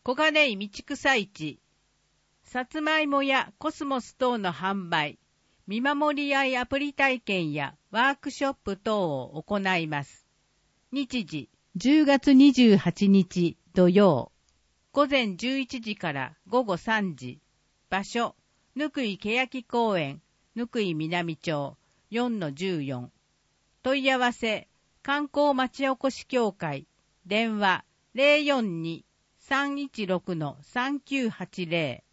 小金井道草市、さつまいもやコスモス等の販売、見守り合いアプリ体験やワークショップ等を行います。日時、10月28日土曜、午前11時から午後3時。場所、ぬくいけやき公園、ぬくい南町 4-14。問い合わせ、観光町おこし協会、電話 042-316-3980